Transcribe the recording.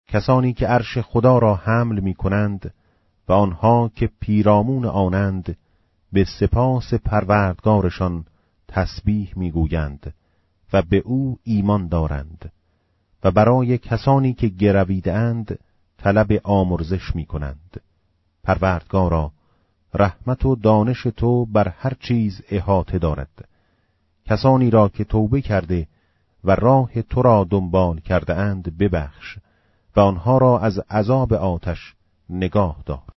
کسانی که عرش خدا را حمل می کنند و آنها که پیرامون آنند به سپاس پروردگارشان تسبیح می گویند و به او ایمان دارند و برای کسانی که گرویده اند طلب آمرزش می کنند. پروردگارا، رحمت و دانش تو بر هر چیز احاطه دارد. کسانی را که توبه کرده و راه تو را دنبال کرده اند ببخش و آنها را از عذاب آتش نگاه دار.